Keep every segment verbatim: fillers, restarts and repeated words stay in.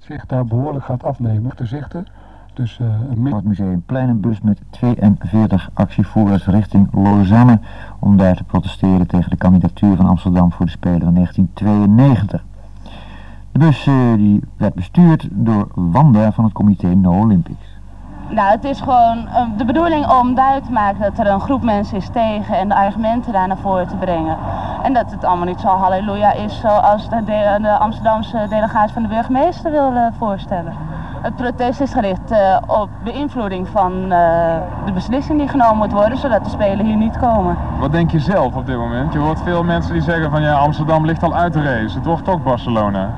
zicht daar behoorlijk gaat afnemen te zichten. Dus, uh, een... Het Museumplein een bus met tweeënveertig actievoerders richting Lausanne om daar te protesteren tegen de kandidatuur van Amsterdam voor de Spelen van negentien tweeënnegentig. De bus uh, die werd bestuurd door Wanda van het comité No Olympics. Nou, het is gewoon uh, de bedoeling om duidelijk te maken dat er een groep mensen is tegen en de argumenten daar naar voren te brengen. En dat het allemaal niet zo halleluja is zoals de, de, de Amsterdamse delegatie van de burgemeester wil uh, voorstellen. Het protest is gericht uh, op beïnvloeding van uh, de beslissing die genomen moet worden, zodat de Spelen hier niet komen. Wat denk je zelf op dit moment? Je hoort veel mensen die zeggen van ja, Amsterdam ligt al uit de race, het wordt toch Barcelona.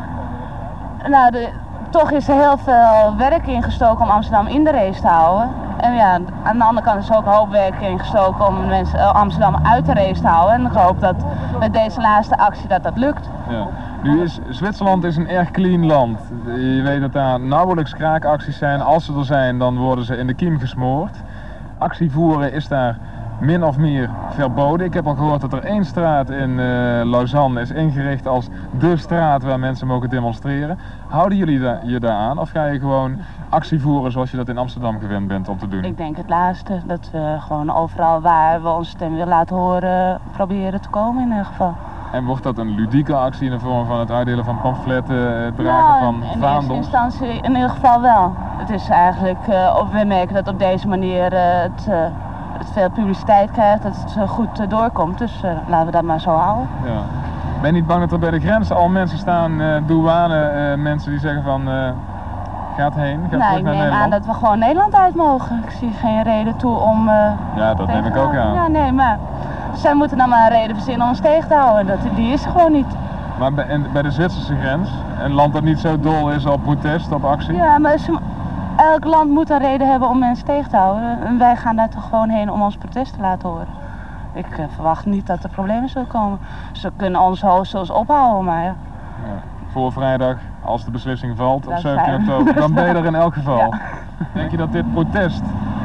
Nou, de, toch is er heel veel werk ingestoken om Amsterdam in de race te houden. En ja, aan de andere kant is er ook een hoop werk ingestoken om mensen, uh, Amsterdam uit de race te houden. En ik hoop dat met deze laatste actie dat dat lukt. Ja. Nu is Zwitserland is een erg clean land. Je weet dat daar nauwelijks kraakacties zijn. Als ze er zijn, dan worden ze in de kiem gesmoord. Actie voeren is daar min of meer verboden. Ik heb al gehoord dat er één straat in uh, Lausanne is ingericht als de straat waar mensen mogen demonstreren. Houden jullie da je daar aan of ga je gewoon actie voeren zoals je dat in Amsterdam gewend bent om te doen? Ik denk het laatste, dat we gewoon overal waar we onze stem willen laten horen proberen te komen in ieder geval. En wordt dat een ludieke actie in de vorm van het uitdelen van pamfletten, het dragen nou, van in vaandels? In eerste instantie in ieder geval wel. Het is eigenlijk, uh, op, we merken dat op deze manier uh, het, uh, het veel publiciteit krijgt, dat het uh, goed uh, doorkomt. Dus uh, laten we dat maar zo houden. Ja. Ben je niet bang dat er bij de grens al mensen staan, uh, douane, uh, mensen die zeggen van uh, gaat heen, gaat nou, terug naar Nederland? Ik neem aan dat we gewoon Nederland uit mogen. Ik zie geen reden toe om... Uh, ja, dat neem ik ook aan. Ja, nee, maar zij moeten dan maar een reden verzinnen om ons tegen te houden. Dat, die is er gewoon niet. Maar bij, en, bij de Zwitserse grens, een land dat niet zo dol is op protest, op actie? Ja, maar ze, elk land moet een reden hebben om mensen tegen te houden. En wij gaan daar toch gewoon heen om ons protest te laten horen. Ik uh, verwacht niet dat er problemen zullen komen. Ze kunnen ons hoogstens ophouden, maar ja. ja. Voor vrijdag, als de beslissing valt, op zeventien oktober, dan ben je er in elk geval. Ja. Denk je dat dit protest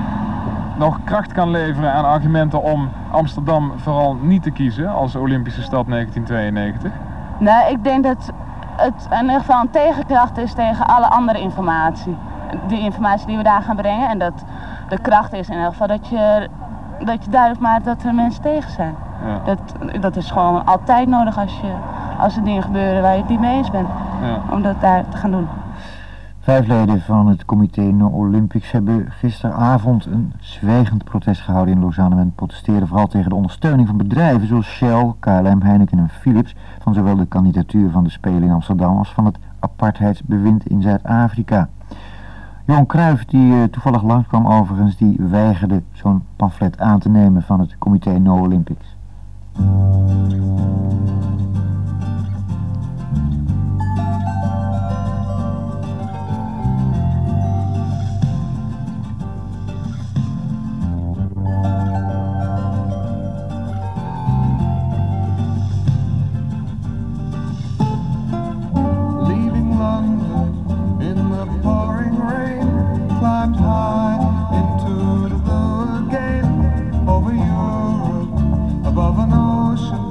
nog kracht kan leveren aan argumenten om Amsterdam vooral niet te kiezen als Olympische stad negentien tweeënnegentig? Nee, ik denk dat het in ieder geval een tegenkracht is tegen alle andere informatie. Die informatie die we daar gaan brengen en dat de kracht is in ieder geval dat je, dat je duidelijk maakt dat er mensen tegen zijn. Ja. Dat, dat is gewoon altijd nodig als, je, als er dingen gebeuren waar je het niet mee eens bent, ja. Om dat daar te gaan doen. Vijf leden van het comité No Olympics hebben gisteravond een zwijgend protest gehouden in Lausanne. Men protesteerde vooral tegen de ondersteuning van bedrijven zoals Shell, K L M, Heineken en Philips van zowel de kandidatuur van de Spelen in Amsterdam als van het apartheidsbewind in Zuid-Afrika. Johan Cruijff, die uh, toevallig langskwam overigens, die weigerde zo'n pamflet aan te nemen van het comité No Olympics. Above an ocean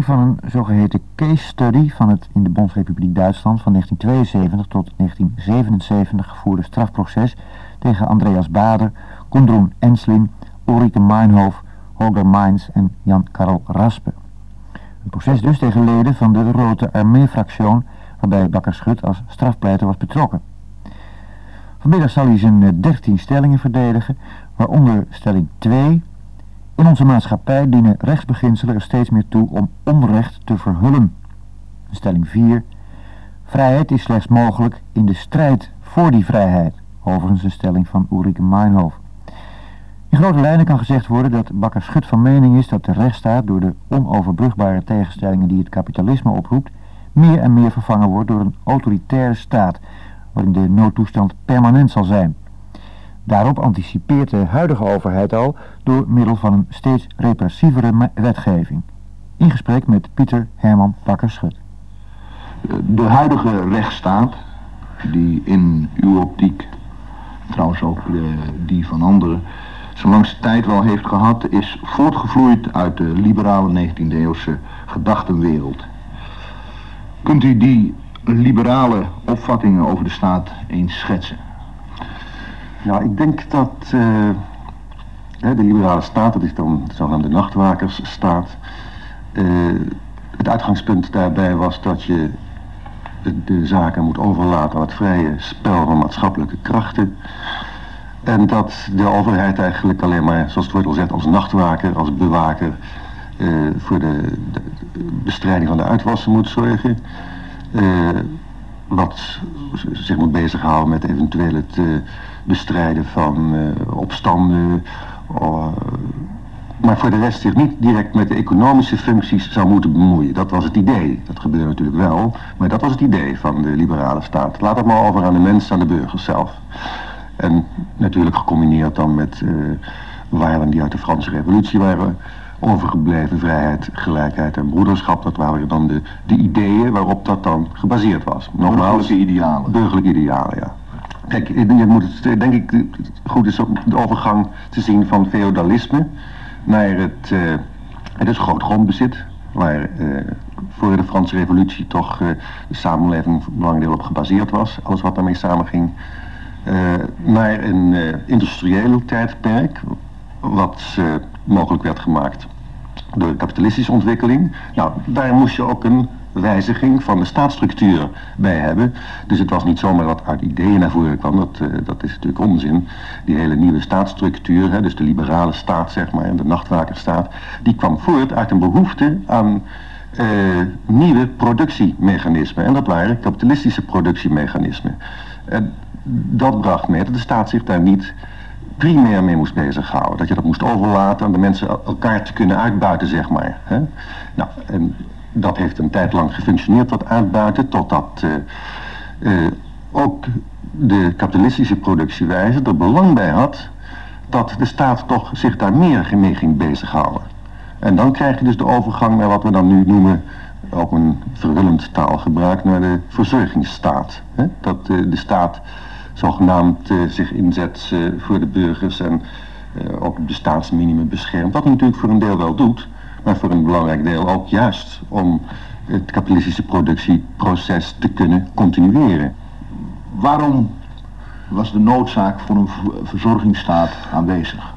van een zogeheten case study van het in de Bondsrepubliek Duitsland van negentien tweeënzeventig tot negentien zevenenzeventig gevoerde strafproces tegen Andreas Bader, Gudrun Ensslin, Ulrike Meinhof, Holger Mainz en Jan Karl Raspe. Een proces dus tegen leden van de Rote Armee-fractie, waarbij Bakker-Schut als strafpleiter was betrokken. Vanmiddag zal hij zijn dertien stellingen verdedigen, waaronder stelling twee. In onze maatschappij dienen rechtsbeginselen er steeds meer toe om onrecht te verhullen. Stelling vier. Vrijheid is slechts mogelijk in de strijd voor die vrijheid. Overigens een stelling van Ulrike Meinhof. In grote lijnen kan gezegd worden dat Bakker-Schut van mening is dat de rechtsstaat door de onoverbrugbare tegenstellingen die het kapitalisme oproept, meer en meer vervangen wordt door een autoritaire staat, waarin de noodtoestand permanent zal zijn. Daarop anticipeert de huidige overheid al door middel van een steeds repressievere wetgeving. In gesprek met Pieter Herman Bakker-Schut. De huidige rechtsstaat, die in uw optiek, trouwens ook de, die van anderen, zo langste tijd wel heeft gehad, is voortgevloeid uit de liberale negentiende eeuwse gedachtenwereld. Kunt u die liberale opvattingen over de staat eens schetsen? Ja, ik denk dat uh, de liberale staat, dat is dan de zogenaamde nachtwakersstaat, uh, het uitgangspunt daarbij was dat je de, de zaken moet overlaten aan het vrije spel van maatschappelijke krachten. En dat de overheid eigenlijk alleen maar, zoals het woord al zegt, als nachtwaker, als bewaker uh, voor de, de bestrijding van de uitwassen moet zorgen. Uh, wat zich moet bezighouden met eventueel het uh, bestrijden van uh, opstanden. Uh, maar voor de rest zich niet direct met de economische functies zou moeten bemoeien. Dat was het idee. Dat gebeurde natuurlijk wel, maar dat was het idee van de liberale staat. Laat het maar over aan de mensen, aan de burgers zelf. En natuurlijk gecombineerd dan met uh, waarden die uit de Franse Revolutie waren overgebleven: vrijheid, gelijkheid en broederschap. Dat waren dan de, de ideeën waarop dat dan gebaseerd was. Nogmaals, burgerlijke idealen. Burgerlijke idealen, ja. Kijk, je moet het, denk ik, goed is om de overgang te zien van feodalisme naar het, uh, het is groot grondbezit, waar uh, voor de Franse Revolutie toch uh, de samenleving voor een belangrijk deel op gebaseerd was, alles wat daarmee samenging, uh, naar een uh, industrieel tijdperk, wat uh, mogelijk werd gemaakt door de kapitalistische ontwikkeling. Nou, daar moest je ook een wijziging van de staatsstructuur bij hebben. Dus het was niet zomaar wat uit ideeën naar voren kwam, dat, uh, dat is natuurlijk onzin. Die hele nieuwe staatsstructuur, hè, dus de liberale staat zeg maar, en de nachtwakerstaat, die kwam voort uit een behoefte aan uh, nieuwe productiemechanismen. En dat waren kapitalistische productiemechanismen. En dat bracht mee dat de staat zich daar niet primair mee moest bezighouden. Dat je dat moest overlaten aan de mensen elkaar te kunnen uitbuiten, zeg maar. Hè? Nou, en dat heeft een tijd lang gefunctioneerd, dat uitbuiten, totdat uh, uh, ook de kapitalistische productiewijze er belang bij had dat de staat toch zich daar meer mee ging bezighouden. En dan krijg je dus de overgang naar wat we dan nu noemen, ook een verhullend taalgebruik, naar de verzorgingsstaat. Hè? Dat uh, de staat zogenaamd uh, zich inzet uh, voor de burgers en uh, ook het bestaansminimum beschermt. Wat hij natuurlijk voor een deel wel doet, maar voor een belangrijk deel ook juist om het kapitalistische productieproces te kunnen continueren. Waarom was de noodzaak voor een verzorgingsstaat aanwezig?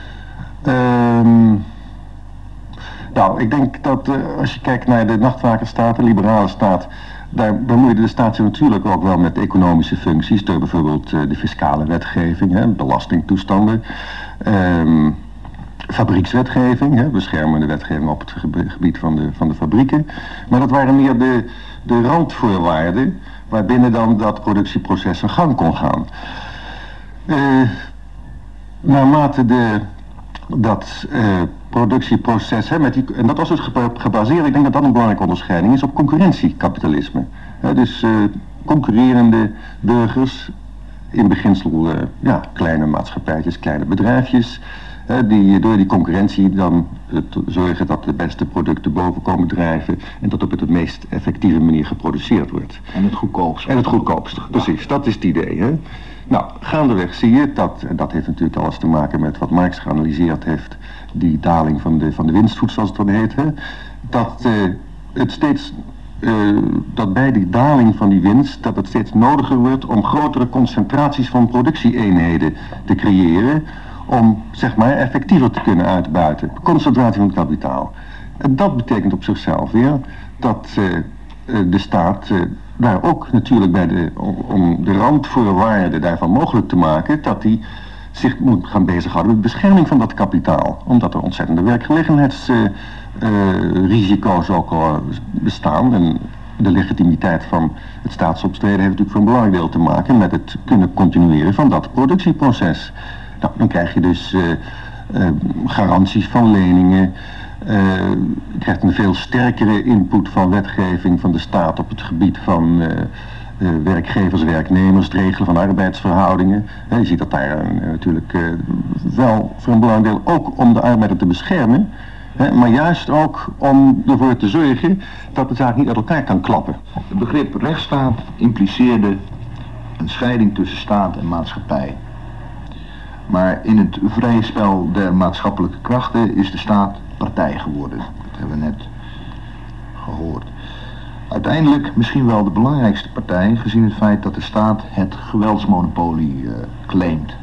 Um, nou, ik denk dat uh, als je kijkt naar de nachtwakerstaat, de liberale staat, daar bemoeide de staat zich natuurlijk ook wel met economische functies, door bijvoorbeeld uh, de fiscale wetgeving, hè, belastingtoestanden, um, fabriekswetgeving, hè, beschermende wetgeving op het gebied van de, van de fabrieken. Maar dat waren meer de, de randvoorwaarden waarbinnen dan dat productieproces zijn gang kon gaan. Uh, naarmate de, dat uh, productieproces, hè, met die, en dat was dus gebaseerd, ik denk dat dat een belangrijke onderscheiding is, op concurrentiekapitalisme. Hè, dus uh, concurrerende burgers, in beginsel uh, ja, kleine maatschappijtjes, kleine bedrijfjes, hè, die door die concurrentie dan uh, zorgen dat de beste producten boven komen drijven en dat op het meest effectieve manier geproduceerd wordt. En het goedkoopst. En het goedkoopst, ja. Precies, dat is het idee. Hè? Nou, gaandeweg zie je dat, en dat heeft natuurlijk alles te maken met wat Marx geanalyseerd heeft, die daling van de, van de winstvoet, zoals het dan heet. Hè? dat uh, het steeds, uh, dat bij die daling van die winst, dat het steeds nodiger wordt om grotere concentraties van productieeenheden te creëren, om zeg maar effectiever te kunnen uitbuiten. Concentratie van het kapitaal. En dat betekent op zichzelf weer dat uh, uh, de staat uh, daar ook natuurlijk bij de, om, om de randvoorwaarden daarvan mogelijk te maken, dat die zich moet gaan bezighouden met bescherming van dat kapitaal. Omdat er ontzettende werkgelegenheidsrisico's uh, uh, ook al bestaan. En de legitimiteit van het staatsoptreden heeft natuurlijk voor een belangrijk deel te maken met het kunnen continueren van dat productieproces. Nou, dan krijg je dus uh, uh, garanties van leningen. Uh, je krijgt een veel sterkere input van wetgeving van de staat op het gebied van uh, uh, werkgevers, werknemers, het regelen van arbeidsverhoudingen. Uh, je ziet dat daar uh, natuurlijk uh, wel voor een belangrijk deel ook om de arbeider te beschermen, uh, maar juist ook om ervoor te zorgen dat de zaak niet uit elkaar kan klappen. Het begrip rechtsstaat impliceerde een scheiding tussen staat en maatschappij. Maar in het vrije spel der maatschappelijke krachten is de staat partij geworden. Dat hebben we net gehoord. Uiteindelijk misschien wel de belangrijkste partij, gezien het feit dat de staat het geweldsmonopolie uh, claimt.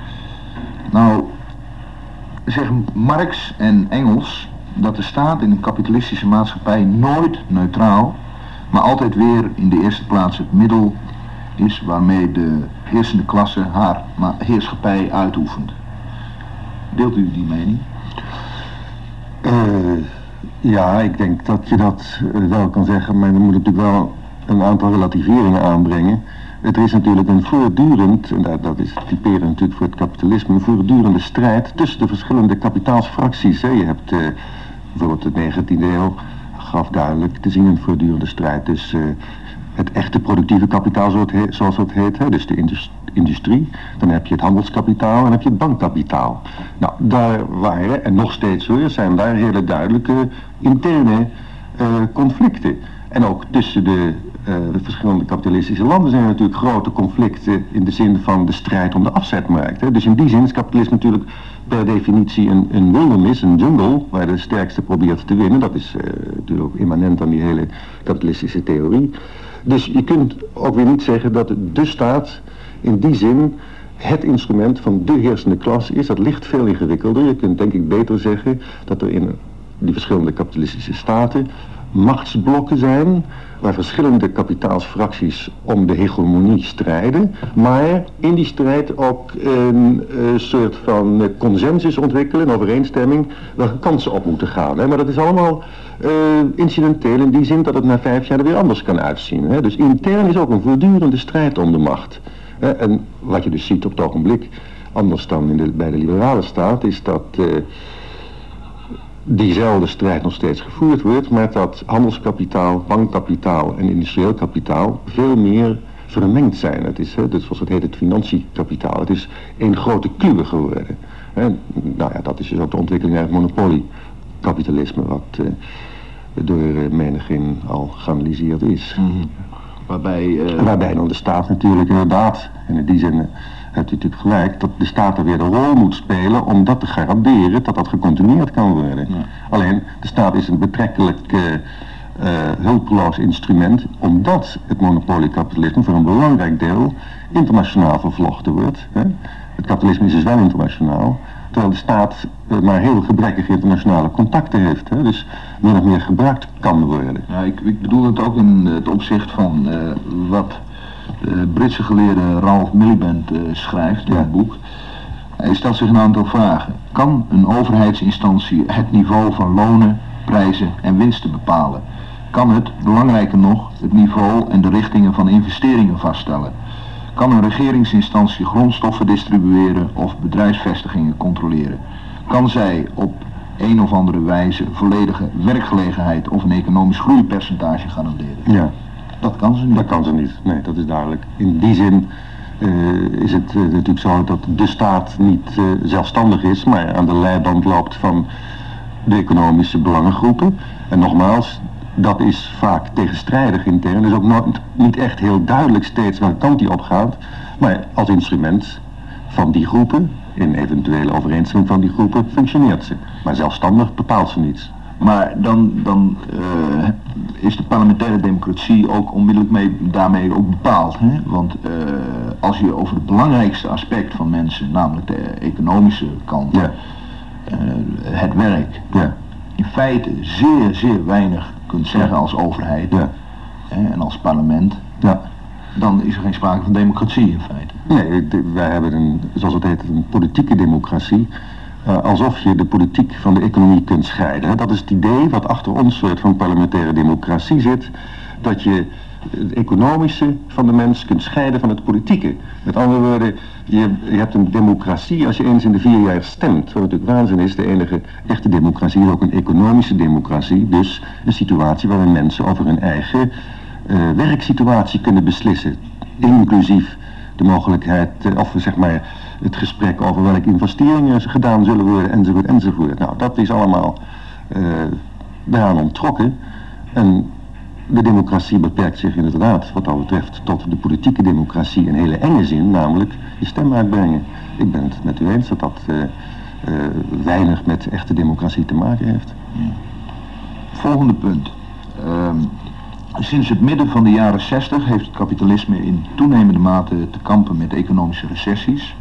Nou, zeggen Marx en Engels dat de staat in een kapitalistische maatschappij nooit neutraal, maar altijd weer in de eerste plaats het middel is waarmee de heersende klasse haar heerschappij uitoefent. Deelt u die mening? Uh, ja, ik denk dat je dat uh, wel kan zeggen, maar dan moet ik natuurlijk wel een aantal relativeringen aanbrengen. Het is natuurlijk een voortdurend, en dat, dat is typerend natuurlijk voor het kapitalisme, een voortdurende strijd tussen de verschillende kapitaalsfracties. Hè. Je hebt uh, bijvoorbeeld de negentiende eeuw gaf duidelijk te zien een voortdurende strijd tussen uh, het echte productieve kapitaal, zoals het heet, hè, dus de industrie. Dan heb je het handelskapitaal en dan heb je het bankkapitaal. Nou, daar waren, en nog steeds hoor, zijn daar hele duidelijke interne uh, conflicten. En ook tussen de, uh, de verschillende kapitalistische landen zijn er natuurlijk grote conflicten in de zin van de strijd om de afzetmarkt. Hè. Dus in die zin is kapitalisme natuurlijk per definitie een, een wildernis, een jungle, waar de sterkste probeert te winnen. Dat is uh, natuurlijk ook immanent aan die hele kapitalistische theorie. Dus je kunt ook weer niet zeggen dat de staat in die zin het instrument van de heersende klasse is. Dat ligt veel ingewikkelder. Je kunt denk ik beter zeggen dat er in die verschillende kapitalistische staten machtsblokken zijn waar verschillende kapitaalsfracties om de hegemonie strijden, maar in die strijd ook een uh, soort van consensus ontwikkelen, een overeenstemming, welke kansen op moeten gaan. Hè. Maar dat is allemaal uh, incidenteel in die zin dat het na vijf jaar er weer anders kan uitzien. Hè. Dus intern is ook een voortdurende strijd om de macht. Hè. En wat je dus ziet op het ogenblik, anders dan in de, bij de liberale staat, is dat uh, diezelfde strijd nog steeds gevoerd wordt, maar dat handelskapitaal, bankkapitaal en industrieel kapitaal veel meer vermengd zijn. Het is, hè, dus zoals het heet, het financiekapitaal. Het is één grote kluwe geworden. Hè. Nou ja, dat is dus ook de ontwikkeling naar het monopoliekapitalisme, wat uh, door uh, menigeen al geanalyseerd is. Mm-hmm. Waarbij, uh... Waarbij dan de staat natuurlijk inderdaad, en in die zin uh, hebt u natuurlijk gelijk, dat de staat er weer de rol moet spelen om dat te garanderen, dat dat gecontinueerd kan worden. Ja. Alleen, de staat is een betrekkelijk uh, uh, hulpeloos instrument, omdat het monopoliekapitalisme voor een belangrijk deel internationaal vervlochten wordt. Hè. Het kapitalisme is dus wel internationaal, terwijl de staat uh, maar heel gebrekkige internationale contacten heeft. Hè, dus min of meer gebruikt kan worden. Ja, ik, ik bedoel het ook in het opzicht van uh, wat de Britse geleerde Ralph Miliband uh, schrijft in ja. het boek. Hij stelt zich een aantal vragen. Kan een overheidsinstantie het niveau van lonen, prijzen en winsten bepalen? Kan het, belangrijker nog, het niveau en de richtingen van investeringen vaststellen? Kan een regeringsinstantie grondstoffen distribueren of bedrijfsvestigingen controleren? Kan zij op een of andere wijze volledige werkgelegenheid of een economisch groeipercentage garanderen? Ja. Dat kan ze niet. Dat kan ze niet, nee, dat is duidelijk. In die zin uh, is het uh, natuurlijk zo dat de staat niet uh, zelfstandig is, maar aan de leiband loopt van de economische belangengroepen. En nogmaals, dat is vaak tegenstrijdig intern, dus ook nooit, niet echt heel duidelijk steeds welke kant die opgaat, maar als instrument van die groepen, in eventuele overeenstemming van die groepen, functioneert ze. Maar zelfstandig bepaalt ze niets. Maar dan, dan uh, is de parlementaire democratie ook onmiddellijk mee, daarmee ook bepaald. Hè? Want uh, als je over het belangrijkste aspect van mensen, namelijk de economische kant, Ja. uh, het werk, Ja. in feite zeer, zeer weinig kunt zeggen als overheid Ja. hè, en als parlement, Ja. dan is er geen sprake van democratie in feite. Nee, de- wij hebben een, zoals het heet, een politieke democratie. Uh, alsof je de politiek van de economie kunt scheiden. Hè. Dat is het idee wat achter ons soort van parlementaire democratie zit. Dat je het economische van de mens kunt scheiden van het politieke. Met andere woorden, je, je hebt een democratie als je eens in de vier jaar stemt. Wat natuurlijk waanzin is, de enige echte democratie is ook een economische democratie. Dus een situatie waarin mensen over hun eigen uh, werksituatie kunnen beslissen. Inclusief de mogelijkheid, uh, of zeg maar het gesprek over welke investeringen gedaan zullen worden, enzovoort, enzovoort. Nou, dat is allemaal uh, daaraan onttrokken. En de democratie beperkt zich inderdaad, wat dat betreft, tot de politieke democratie in hele enge zin, namelijk je stem uitbrengen. Ik ben het met u eens dat dat uh, uh, weinig met echte democratie te maken heeft. Volgende punt. Um, sinds het midden van de jaren zestig heeft het kapitalisme in toenemende mate te kampen met economische recessies.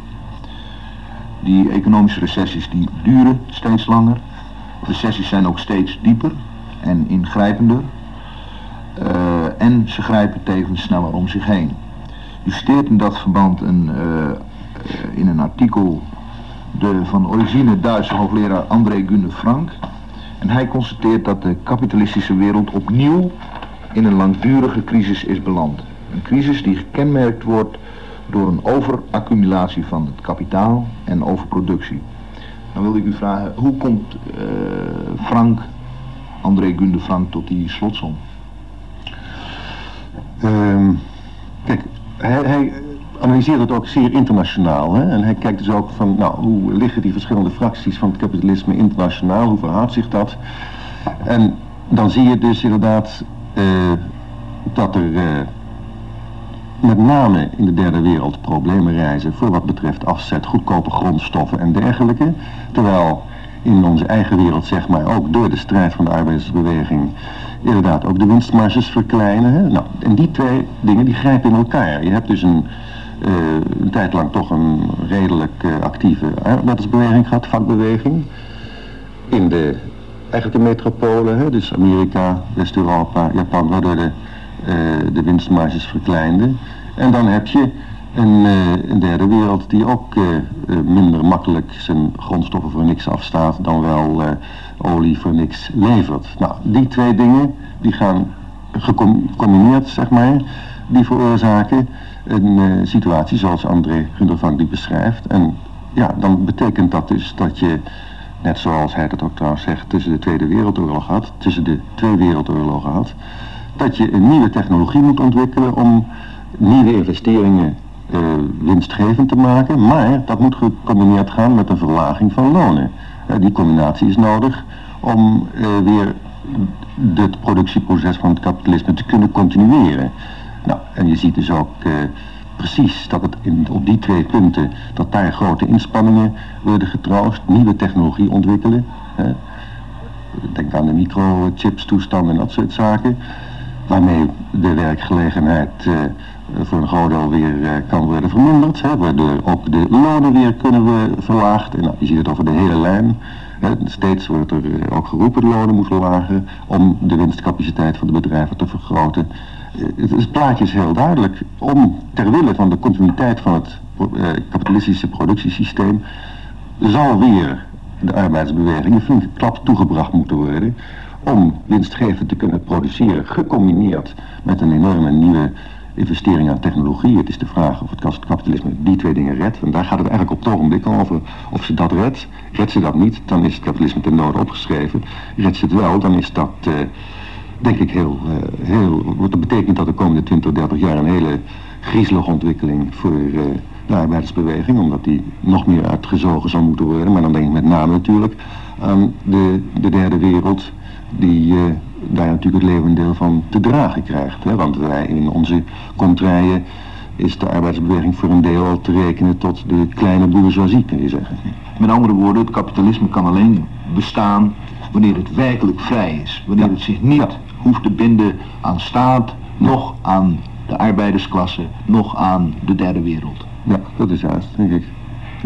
Die economische recessies die duren steeds langer. Recessies zijn ook steeds dieper en ingrijpender. Uh, en ze grijpen tevens sneller om zich heen. U citeert in dat verband een, uh, uh, in een artikel de van origine Duitse hoogleraar André Günne Frank. En hij constateert dat de kapitalistische wereld opnieuw in een langdurige crisis is beland. Een crisis die gekenmerkt wordt door een overaccumulatie van het kapitaal en overproductie. Dan wil ik u vragen, hoe komt uh, Frank, André Günne Frank, tot die slotsom? Um, kijk, hij, hij analyseert het ook zeer internationaal. Hè? En hij kijkt dus ook van, nou, hoe liggen die verschillende fracties van het kapitalisme internationaal, hoe verhoudt zich dat? En dan zie je dus inderdaad uh, dat er uh, met name in de derde wereld problemen rijzen voor wat betreft afzet, goedkope grondstoffen en dergelijke. Terwijl in onze eigen wereld, zeg maar, ook door de strijd van de arbeidersbeweging inderdaad ook de winstmarges verkleinen. Hè? Nou, en die twee dingen die grijpen in elkaar. Je hebt dus een, uh, een tijd lang toch een redelijk uh, actieve arbeidersbeweging gehad, vakbeweging. In de, eigenlijk de metropolen, hè? Dus Amerika, West-Europa, Japan, waardoor de, uh, de winstmarges verkleinden. En dan heb je een, uh, een derde wereld die ook uh, uh, minder makkelijk zijn grondstoffen voor niks afstaat dan wel uh, olie voor niks levert. Nou, die twee dingen die gaan gecombineerd, zeg maar, die veroorzaken een uh, situatie zoals André Günne Frank die beschrijft. En ja, dan betekent dat dus dat je, net zoals hij dat ook trouwens zegt, tussen de Tweede Wereldoorlog had, tussen de twee wereldoorlogen had, dat je een nieuwe technologie moet ontwikkelen om nieuwe investeringen uh, winstgevend te maken, maar dat moet gecombineerd gaan met een verlaging van lonen. Uh, die combinatie is nodig om uh, weer het productieproces van het kapitalisme te kunnen continueren. Nou, en je ziet dus ook uh, precies dat het in, op die twee punten, dat daar grote inspanningen worden getroost, nieuwe technologie ontwikkelen. Uh, denk aan de microchips toestanden en dat soort zaken, waarmee de werkgelegenheid uh, voor een groot deel weer uh, kan worden verminderd, hè, waardoor ook de lonen weer kunnen worden verlaagd. En nou, je ziet het over de hele lijn. Hè, steeds wordt er uh, ook geroepen de lonen moeten verlagen om de winstcapaciteit van de bedrijven te vergroten. Uh, het, het plaatje is heel duidelijk. Om ter wille van de continuïteit van het uh, kapitalistische productiesysteem zal weer de arbeidsbeweging een flinke klap toegebracht moeten worden om winstgevend te kunnen produceren, gecombineerd met een enorme nieuwe investering aan technologie. Het is de vraag of het kapitalisme die twee dingen redt. En daar gaat het eigenlijk op het ogenblik over. Of ze dat redt. Redt ze dat niet, dan is het kapitalisme ten dode opgeschreven. Redt ze het wel, dan is dat, uh, denk ik, heel, uh, heel... Dat betekent dat de komende twintig, dertig jaar een hele griezelige ontwikkeling voor uh, de arbeidersbeweging, omdat die nog meer uitgezogen zal moeten worden. Maar dan denk ik met name natuurlijk aan de, de derde wereld, die uh, daar natuurlijk het levendeel van te dragen krijgt. Hè? Want wij in onze contraien is de arbeidersbeweging voor een deel te rekenen tot de kleine bourgeoisie, kun je zeggen. Met andere woorden, het kapitalisme kan alleen bestaan wanneer het werkelijk vrij is. Wanneer Ja. het zich niet Ja. hoeft te binden aan staat, nog aan de arbeidersklasse, nog aan de derde wereld. Ja, dat is juist, denk ik. Ja.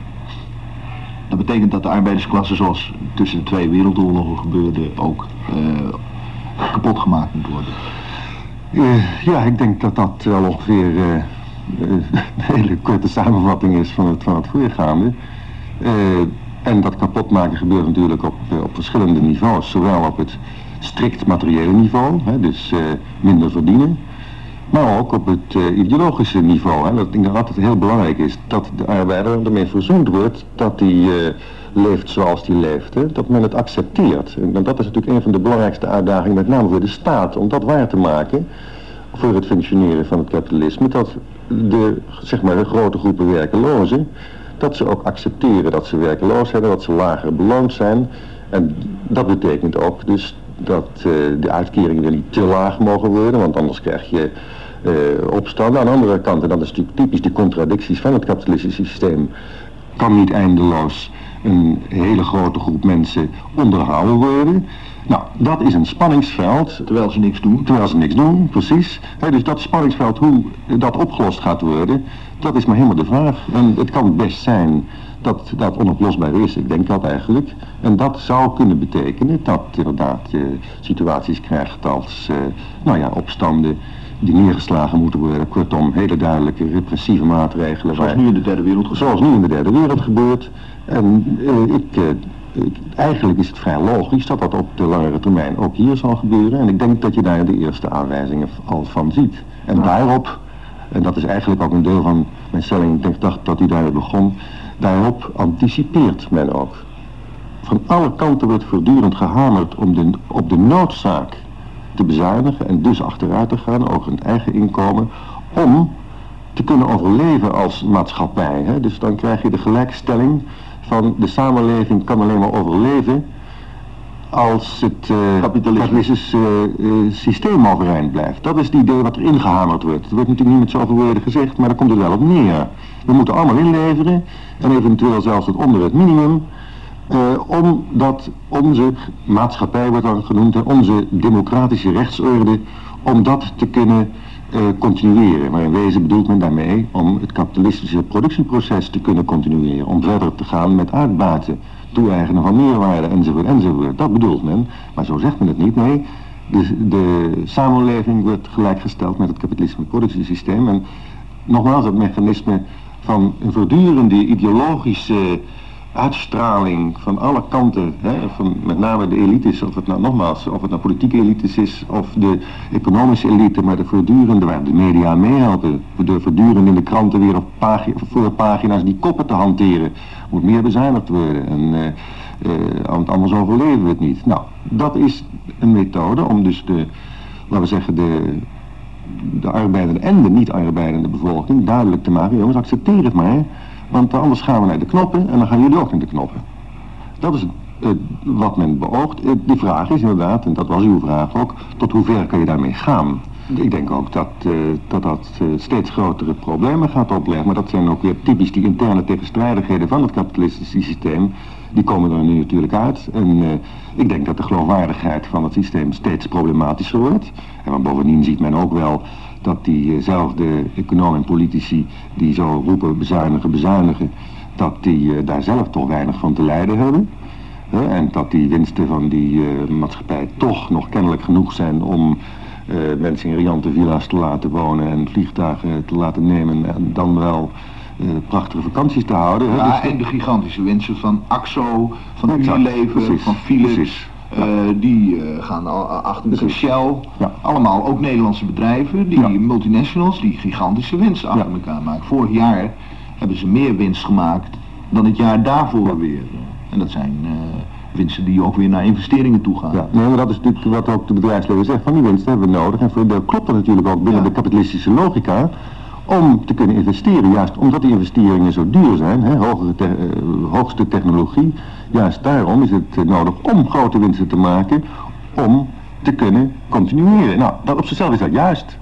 Dat betekent dat de arbeidersklasse, zoals tussen de twee wereldoorlogen gebeurde, ook uh, kapot gemaakt moet worden. Uh, ja, ik denk dat dat wel ongeveer uh, uh, een hele korte samenvatting is van het, van het voorgaande. Uh, en dat kapotmaken gebeurt natuurlijk op, uh, op verschillende niveaus. Zowel op het strikt materiële niveau, hè, dus uh, minder verdienen. Maar ook op het uh, ideologische niveau. Hè, dat ik denk dat altijd heel belangrijk is dat de arbeider ermee verzoend wordt dat hij uh, leeft zoals hij leeft. Hè, dat men het accepteert. En dat is natuurlijk een van de belangrijkste uitdagingen, met name voor de staat, om dat waar te maken voor het functioneren van het kapitalisme. Dat de, zeg maar, de grote groepen werkelozen, dat ze ook accepteren dat ze werkeloos zijn, dat ze lager beloond zijn. En dat betekent ook dus dat uh, de uitkeringen weer niet te laag mogen worden, want anders krijg je uh, opstand. Aan de andere kant, en dat is natuurlijk typisch de contradicties van het kapitalistische systeem, kan niet eindeloos een hele grote groep mensen onderhouden worden. Nou, dat is een spanningsveld. Terwijl ze niks doen. Terwijl ze niks doen, precies. He, dus dat spanningsveld, hoe dat opgelost gaat worden, dat is maar helemaal de vraag. En het kan best zijn dat dat onoplosbaar is, ik denk dat eigenlijk. En dat zou kunnen betekenen dat inderdaad je situaties krijgt als, uh, nou ja, opstanden die neergeslagen moeten worden. Kortom, hele duidelijke repressieve maatregelen. Zoals waar, nu in de derde wereld gebeurt. Zoals nu in de derde wereld gebeurt. En uh, ik... Uh, Ik, eigenlijk is het vrij logisch dat dat op de langere termijn ook hier zal gebeuren. En ik denk dat je daar de eerste aanwijzingen al van ziet. En ja. daarop, en dat is eigenlijk ook een deel van mijn stelling, ik denk dat, dat u daar begon, daarop anticipeert men ook. Van alle kanten wordt voortdurend gehamerd om de, op de noodzaak te bezuinigen en dus achteruit te gaan, ook in het eigen inkomen, om te kunnen overleven als maatschappij. Hè? Dus dan krijg je de gelijkstelling van de samenleving kan alleen maar overleven als het uh, kapitalistische uh, uh, systeem overeind blijft. Dat is het idee wat er ingehamerd wordt. Het wordt natuurlijk niet met zoveel woorden gezegd, maar daar komt het wel op neer. We moeten allemaal inleveren en eventueel zelfs tot onder het minimum, uh, omdat onze maatschappij wordt dan genoemd, onze democratische rechtsorde, om dat te kunnen Uh, continueren. Maar in wezen bedoelt men daarmee om het kapitalistische productieproces te kunnen continueren, om verder te gaan met uitbaten, toe-eigenen van meerwaarde enzovoort enzovoort. Dat bedoelt men, maar zo zegt men het niet. Nee, de, de samenleving wordt gelijkgesteld met het kapitalistische productiesysteem en nogmaals het mechanisme van een voortdurende ideologische uitstraling van alle kanten, hè, van met name de elites, of het nou nogmaals, of het nou politieke elites is, of de economische elite, maar de voortdurende, waar de media meehelpen, de voortdurend in de kranten weer op pagi- voorpagina's die koppen te hanteren, moet meer bezuinigd worden, en uh, uh, anders overleven we het niet. Nou, dat is een methode om dus de, laten we zeggen, de, de arbeidende en de niet-arbeidende bevolking duidelijk te maken, jongens, accepteer het maar, want anders gaan we naar de knoppen en dan gaan jullie ook naar de knoppen. Dat is uh, wat men beoogt. Uh, die vraag is inderdaad, en dat was uw vraag ook, tot hoe ver kan je daarmee gaan? Ik denk ook dat uh, dat, dat uh, steeds grotere problemen gaat opleggen, maar dat zijn ook weer typisch die interne tegenstrijdigheden van het kapitalistische systeem. Die komen er nu natuurlijk uit en uh, ik denk dat de geloofwaardigheid van het systeem steeds problematischer wordt. En want bovendien ziet men ook wel dat diezelfde economen en politici die zo roepen bezuinigen, bezuinigen, dat die uh, daar zelf toch weinig van te lijden hebben. Uh, en dat die winsten van die uh, maatschappij toch nog kennelijk genoeg zijn om uh, mensen in riante villa's te laten wonen en vliegtuigen te laten nemen en dan wel uh, prachtige vakanties te houden. Ja, dus en de gigantische winsten van AXO, van exact, Unilever, precies, van Philips. Precies. Uh, die uh, gaan al, achter de Shell, Ja. allemaal ook Nederlandse bedrijven, die Ja. multinationals, die gigantische winsten achter Ja. elkaar maken. Vorig jaar hebben ze meer winst gemaakt dan het jaar daarvoor weer. En dat zijn uh, winsten die ook weer naar investeringen toe gaan. Ja, nee, maar dat is natuurlijk wat ook de bedrijfsleven zegt, van die winst hebben we nodig. En voor een deel klopt dat natuurlijk ook binnen Ja. de kapitalistische logica, om te kunnen investeren, juist omdat die investeringen zo duur zijn, hè, hogere te, uh, hoogste technologie, juist daarom is het uh, nodig om grote winsten te maken, om te kunnen continueren. Nou, dat op zichzelf is dat juist.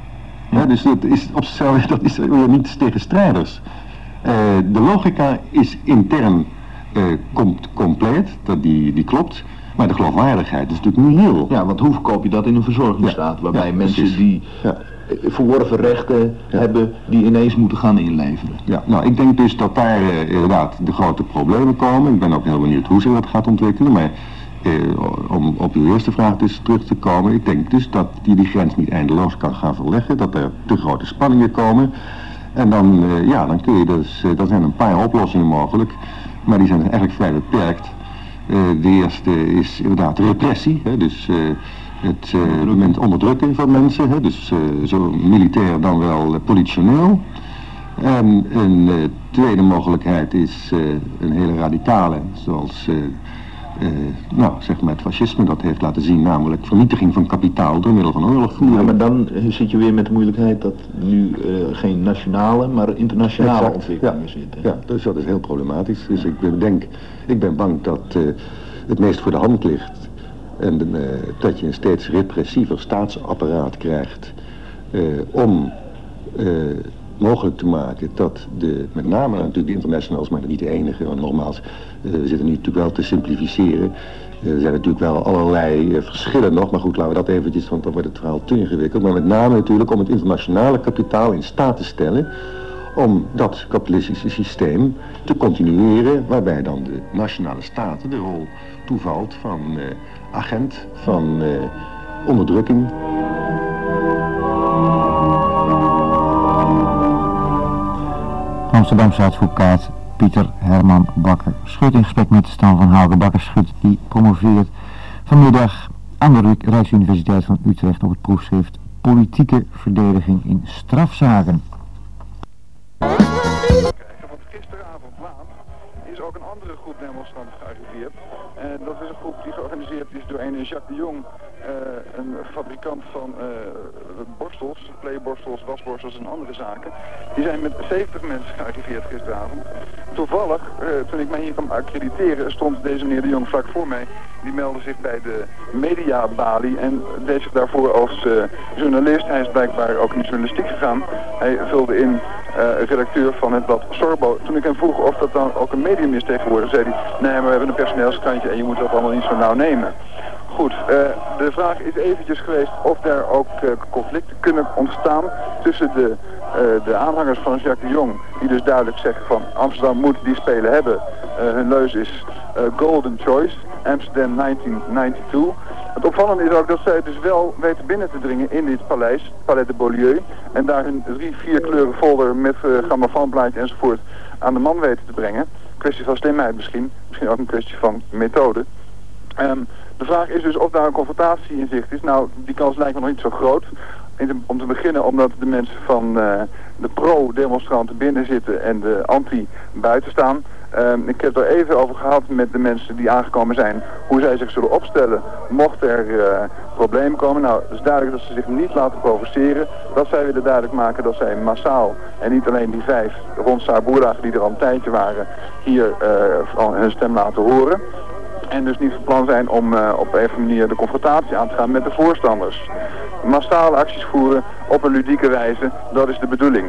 Ja, dus dat is op zichzelf, dat is weer niet tegenstrijders. Uh, de logica is intern uh, komt compleet, dat die, die klopt, Maar de geloofwaardigheid is natuurlijk niet heel. Ja, want hoe verkoop je dat in een verzorgingsstaat, Ja, waarbij ja, mensen precies. die Ja. verworven rechten Ja. hebben, die ineens moeten gaan inleveren. Ja, nou, ik denk dus dat daar uh, inderdaad de grote problemen komen. Ik ben ook heel benieuwd hoe zich dat gaat ontwikkelen, maar uh, om op uw eerste vraag dus terug te komen, ik denk dus dat je die grens niet eindeloos kan gaan verleggen, dat er te grote spanningen komen. En dan, uh, ja, dan kun je dus, uh, dan zijn een paar oplossingen mogelijk, maar die zijn eigenlijk vrij beperkt. Uh, de eerste is inderdaad repressie, hè, dus uh, het uh, onderdrukken van mensen, hè, dus uh, zo militair dan wel uh, politioneel. En een uh, tweede mogelijkheid is uh, een hele radicale, zoals uh, uh, nou, zeg maar het fascisme dat heeft laten zien, namelijk vernietiging van kapitaal door middel van oorlogvoering. Ja, maar dan zit je weer met de moeilijkheid dat nu uh, geen nationale, maar internationale Exact, ontwikkelingen ja, zitten. Ja, dus dat is heel problematisch. Dus ik ben, denk, ik ben bang dat uh, het meest voor de hand ligt en uh, dat je een steeds repressiever staatsapparaat krijgt uh, om uh, mogelijk te maken dat de, met name natuurlijk de internationals, maar niet de enige, want nogmaals, uh, we zitten nu natuurlijk wel te simplificeren. Uh, er zijn natuurlijk wel allerlei uh, verschillen nog, maar goed, laten we dat eventjes, want dan wordt het verhaal te ingewikkeld. Maar met name natuurlijk om het internationale kapitaal in staat te stellen om dat kapitalistische systeem te continueren, waarbij dan de nationale staten de rol toevalt van uh, agent, van uh, onderdrukking. Amsterdamse advocaat Pieter Herman Bakker Schut in gesprek met Stan van Haugen. Bakker Schut die promoveert vanmiddag aan de Rijksuniversiteit van Utrecht op het proefschrift Politieke verdediging in strafzaken. Want gisteravond laat is ook een andere groep demonstranten gearriveerd. En dat is een groep die georganiseerd is door een Jacques de Jong, uh, een fabrikant van uh, borstels, playborstels, wasborstels en andere zaken. Die zijn met zeventig mensen gearriveerd gisteravond. Toevallig, uh, toen ik mij hier kwam accrediteren, stond deze meneer de Jong vlak voor mij. Die meldde zich bij de mediabalie en deed zich daarvoor als uh, journalist. Hij is blijkbaar ook in de journalistiek gegaan. Hij vulde in uh, redacteur van het blad Sorbo. Toen ik hem vroeg of dat dan ook een medium is tegenwoordig, zei hij, nee, maar we hebben een personeelskrantje en je moet dat allemaal niet zo nauw nemen. Goed, uh, de vraag is eventjes geweest of daar ook uh, conflicten kunnen ontstaan tussen de, uh, de aanhangers van Jacques de Jong, die dus duidelijk zeggen van Amsterdam moet die spelen hebben. Uh, hun leus is uh, Golden Choice, Amsterdam negentien tweeënnegentig. Het opvallende is ook dat zij dus wel weten binnen te dringen in dit paleis, Palais de Beaulieu, en daar hun drie, vier kleuren folder met uh, grammofoonplaatje enzovoort aan de man weten te brengen. Kwestie van slimheid misschien, misschien ook een kwestie van methode. Um, de vraag is dus of daar een confrontatie in zicht is. Nou, die kans lijkt me nog niet zo groot. In de, om te beginnen omdat de mensen van uh, de pro-demonstranten binnen zitten en de anti buiten staan. Um, ik heb er even over gehad met de mensen die aangekomen zijn, hoe zij zich zullen opstellen mocht er uh, problemen komen. Nou, het is duidelijk dat ze zich niet laten provoceren. Dat zij willen duidelijk maken dat zij massaal, en niet alleen die vijf rond Saarboerdagen die er al een tijdje waren, hier uh, hun stem laten horen. En dus niet van plan zijn om uh, op een of andere manier de confrontatie aan te gaan met de voorstanders. Massale acties voeren op een ludieke wijze, dat is de bedoeling.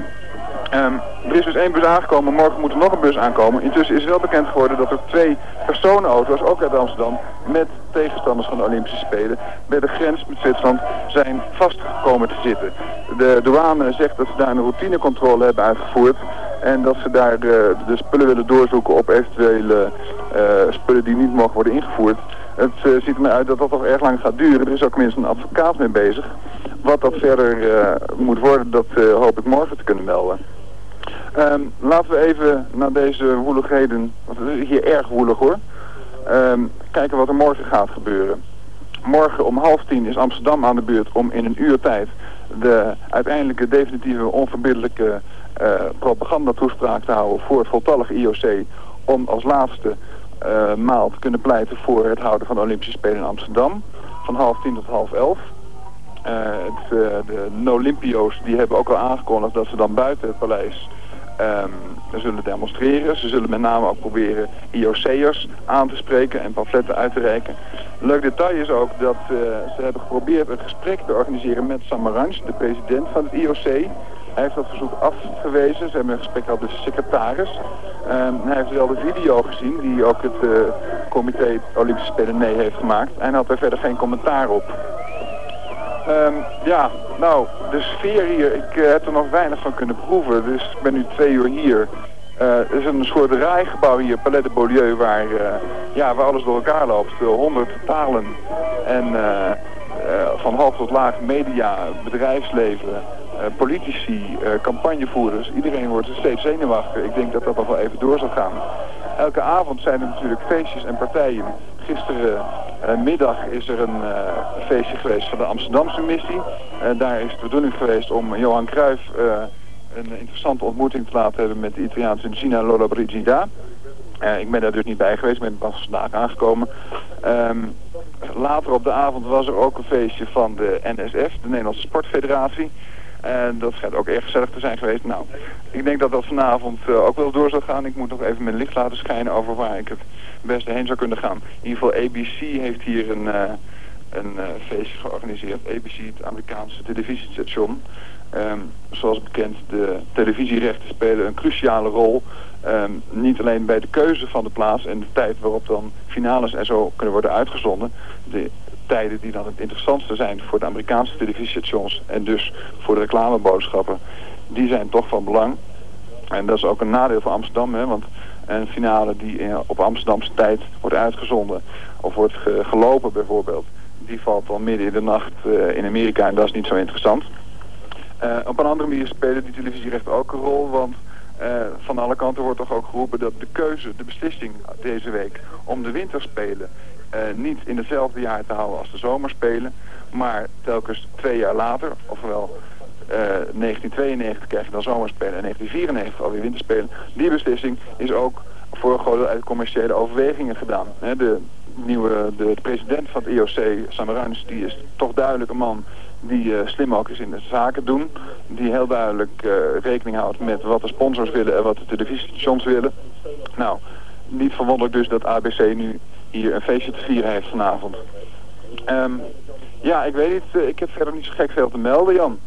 Um, er is dus één bus aangekomen, morgen moet er nog een bus aankomen. Intussen is wel bekend geworden dat er twee personenauto's, ook uit Amsterdam, met tegenstanders van de Olympische Spelen, bij de grens met Zwitserland zijn vastgekomen te zitten. De douane zegt dat ze daar een routinecontrole hebben uitgevoerd en dat ze daar de, de spullen willen doorzoeken op eventuele uh, spullen die niet mogen worden ingevoerd. Het uh, ziet er maar uit dat dat toch erg lang gaat duren. Er is ook minstens een advocaat mee bezig. Wat dat verder uh, moet worden, dat uh, hoop ik morgen te kunnen melden. Um, laten we even naar deze woeligheden, want het is hier erg woelig hoor, um, kijken wat er morgen gaat gebeuren. Morgen om half tien is Amsterdam aan de beurt om in een uur tijd de uiteindelijke definitieve onverbiddelijke uh, propagandatoespraak te houden voor het voltallige I O C om als laatste uh, maal te kunnen pleiten voor het houden van de Olympische Spelen in Amsterdam van half tien tot half elf. Uh, het, uh, de No-Olympio's die hebben ook al aangekondigd dat ze dan buiten het paleis um, zullen demonstreren. Ze zullen met name ook proberen I O C'ers aan te spreken en pamfletten uit te reiken. Leuk detail is ook dat uh, ze hebben geprobeerd een gesprek te organiseren met Samaranch, de president van het I O C. Hij heeft dat verzoek afgewezen. Ze hebben een gesprek gehad met de secretaris. Um, hij heeft wel de video gezien die ook het uh, comité Olympische Spelen nee heeft gemaakt. En hij had er verder geen commentaar op. Um, ja, nou, de sfeer hier, ik uh, heb er nog weinig van kunnen proeven. Dus ik ben nu twee uur hier. Uh, er is een soort rijgebouw hier, Palais de Beaulieu, waar, uh, ja, waar alles door elkaar loopt. honderd talen en uh, uh, van hoog tot laag media, bedrijfsleven, uh, politici, uh, campagnevoerders. Iedereen wordt er steeds zenuwachtiger. Ik denk dat dat nog wel even door zal gaan. Elke avond zijn er natuurlijk feestjes en partijen. Gisteren uh, middag is er een uh, feestje geweest van de Amsterdamse missie. Uh, daar is de bedoeling geweest om Johan Cruijff uh, een interessante ontmoeting te laten hebben met de Italiaanse Gina Lollobrigida. Uh, ik ben daar dus niet bij geweest, ik ben pas vandaag aangekomen. Um, later op de avond was er ook een feestje van de N S F, de Nederlandse Sportfederatie. En dat schijnt ook erg gezellig te zijn geweest. Nou, ik denk dat dat vanavond uh, ook wel door zal gaan. Ik moet nog even mijn licht laten schijnen over waar ik het beste heen zou kunnen gaan. In ieder geval A B C heeft hier een, uh, een uh, feestje georganiseerd. A B C, het Amerikaanse televisiestation. Um, zoals bekend, de televisierechten spelen een cruciale rol. Um, niet alleen bij de keuze van de plaats en de tijd waarop dan finales en zo kunnen worden uitgezonden. De tijden die dan het interessantste zijn voor de Amerikaanse televisiestations en dus voor de reclameboodschappen, die zijn toch van belang. En dat is ook een nadeel van Amsterdam, hè, want een finale die op Amsterdamse tijd wordt uitgezonden of wordt ge gelopen bijvoorbeeld, die valt dan midden in de nacht uh, in Amerika en dat is niet zo interessant. Uh, op een andere manier spelen die televisierechten ook een rol, want uh, van alle kanten wordt toch ook geroepen dat de keuze, de beslissing deze week om de winterspelen uh, niet in hetzelfde jaar te houden als de zomerspelen, maar telkens twee jaar later, ofwel uh, negentien tweeënnegentig krijg je dan zomerspelen en negentien vierennegentig alweer winterspelen. Die beslissing is ook voor een groot deel uit commerciële overwegingen gedaan. He, de nieuwe de, de president van het I O C, Samaranch, die is toch duidelijk een man die uh, slim ook is in de zaken doen. Die heel duidelijk uh, rekening houdt met wat de sponsors willen en wat de televisiestations willen. Nou, niet verwonderlijk dus dat A B C nu hier een feestje te vieren heeft vanavond. Um, ja, ik weet niet, uh, ik heb verder niet zo gek veel te melden, Jan.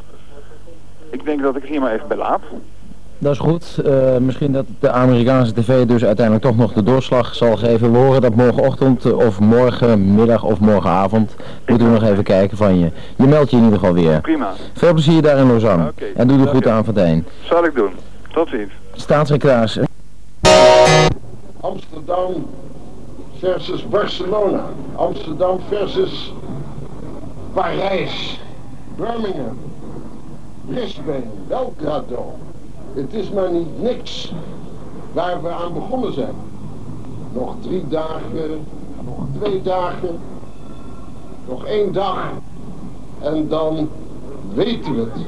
Ik denk dat ik het hier maar even bij laat. Dat is goed. Uh, misschien dat de Amerikaanse tv dus uiteindelijk toch nog de doorslag zal geven. We horen dat morgenochtend of morgenmiddag of morgenavond. Moeten we nog even kijken van je. Je meldt je in ieder geval weer. Prima. Veel plezier daar in Lausanne. Okay. En doe er goed okay. aan, Fontijn. Zal ik doen. Tot ziens. Staatssecretaris. Amsterdam versus Barcelona. Amsterdam versus Parijs. Birmingham. Brisbane. Belgrado. Het is maar niet niks waar we aan begonnen zijn. Nog drie dagen, nog twee dagen, nog één dag en dan weten we het.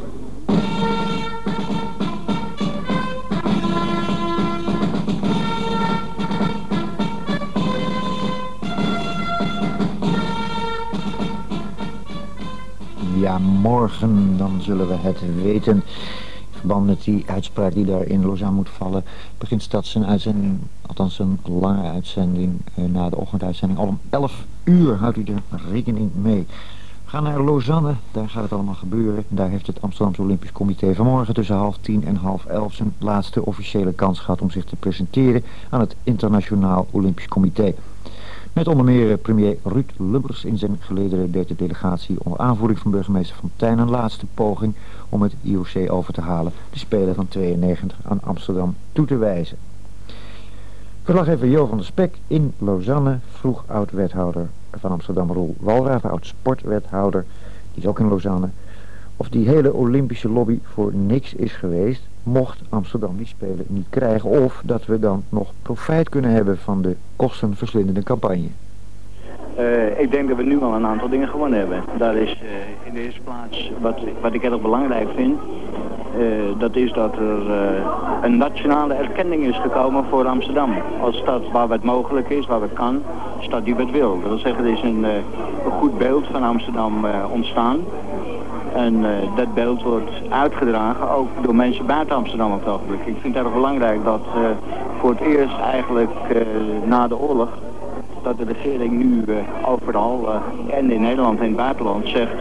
Ja, morgen dan zullen we het weten. In verband met die uitspraak die daar in Lausanne moet vallen, begint Stad zijn uitzending, althans een lange uitzending, eh, na de ochtenduitzending. Al om elf uur houdt u er rekening mee. We gaan naar Lausanne, daar gaat het allemaal gebeuren. Daar heeft het Amsterdamse Olympisch Comité vanmorgen tussen half tien en half elf zijn laatste officiële kans gehad om zich te presenteren aan het Internationaal Olympisch Comité. Met onder meer premier Ruud Lubbers in zijn gelederen deed de delegatie onder aanvoering van burgemeester Fontijn een laatste poging om het I O C over te halen de Spelen van tweeënnegentig aan Amsterdam toe te wijzen. Verslaggever Jo van der Spek in Lausanne vroeg oud-wethouder van Amsterdam Roel Walraaf, oud-sportwethouder, die is ook in Lausanne, of die hele Olympische lobby voor niks is geweest, mocht Amsterdam die Spelen niet krijgen, of dat we dan nog profijt kunnen hebben van de kostenverslindende campagne. Uh, ik denk dat we nu al een aantal dingen gewonnen hebben. Dat is uh, in de eerste plaats, wat, wat ik heel erg belangrijk vind, uh, dat is dat er uh, een nationale erkenning is gekomen voor Amsterdam. Als stad waar het mogelijk is, waar het kan, stad die wat wil. Dat wil zeggen, er is een, uh, een goed beeld van Amsterdam uh, ontstaan. En uh, dat beeld wordt uitgedragen ook door mensen buiten Amsterdam op het ogenblik. Ik vind het erg belangrijk dat uh, voor het eerst eigenlijk uh, na de oorlog, dat de regering nu uh, overal uh, en in Nederland en in het buitenland zegt,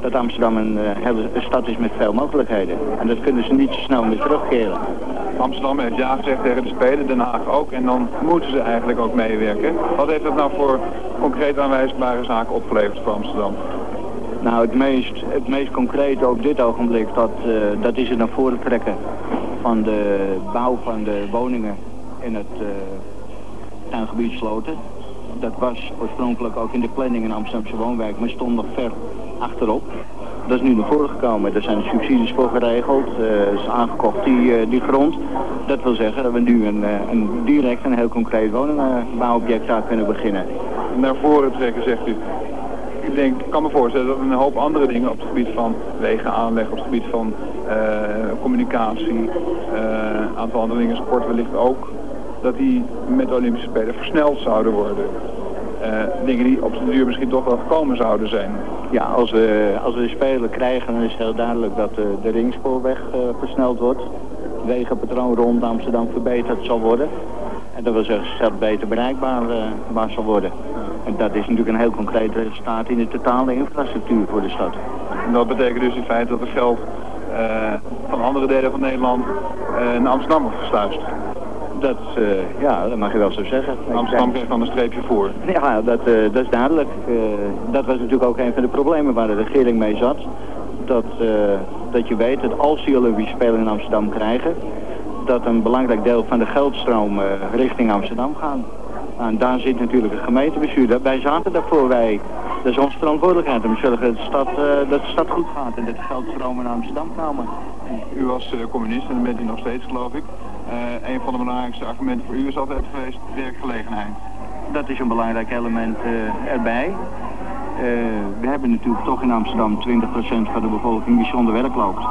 dat Amsterdam een, uh, hele, een stad is met veel mogelijkheden. En dat kunnen ze niet zo snel meer terugkeren. Amsterdam heeft ja gezegd tegen de Spelen, Den Haag ook. En dan moeten ze eigenlijk ook meewerken. Wat heeft dat nou voor concreet aanwijsbare zaken opgeleverd voor Amsterdam? Nou, het meest, het meest concrete op dit ogenblik, dat, uh, dat is het naar voren trekken van de bouw van de woningen in het uh, tuingebied Sloten. Dat was oorspronkelijk ook in de planning in Amsterdamse woonwijk, maar stond nog ver achterop. Dat is nu naar voren gekomen. Daar zijn de subsidies voor geregeld. Uh, is aangekocht die, uh, die grond. Dat wil zeggen dat we nu een, uh, een direct een heel concreet woningbouwobject daar kunnen beginnen. Naar voren trekken, zegt u. Ik denk, ik kan me voorstellen dat een hoop andere dingen op het gebied van wegenaanleg, op het gebied van uh, communicatie, een uh, aantal andere dingen, sport wellicht ook, dat die met de Olympische Spelen versneld zouden worden. Uh, dingen die op de duur misschien toch wel gekomen zouden zijn. Ja, als we, als we de Spelen krijgen, dan is het heel duidelijk dat de, de ringspoorweg uh, versneld wordt. Het wegenpatroon rond Amsterdam verbeterd zal worden. En dat wil zeggen dat het beter bereikbaar uh, zal worden. En dat is natuurlijk een heel concreet resultaat in de totale infrastructuur voor de stad. En dat betekent dus in feite dat het geld uh, van andere delen van Nederland uh, naar Amsterdam wordt gesluist. Dat, uh, ja, dat mag je wel zo zeggen. Amsterdam krijgt dan een streepje voor. Ja, dat, uh, dat is duidelijk. Uh, dat was natuurlijk ook een van de problemen waar de regering mee zat. Dat, uh, dat je weet dat als die Olympische Spelen in Amsterdam krijgen, dat een belangrijk deel van de geldstroom uh, richting Amsterdam gaat. En daar zit natuurlijk het gemeentebestuur. Wij zaten daarvoor, wij. Dat is onze verantwoordelijkheid om te zorgen dat de stad, uh, dat de stad goed gaat en dat de geldstromen naar Amsterdam komen. U was uh, communist en dat bent u nog steeds, geloof ik. Uh, een van de belangrijkste argumenten voor u is altijd geweest werkgelegenheid. Dat is een belangrijk element uh, erbij. Uh, we hebben natuurlijk toch in Amsterdam twintig procent van de bevolking die zonder werk loopt.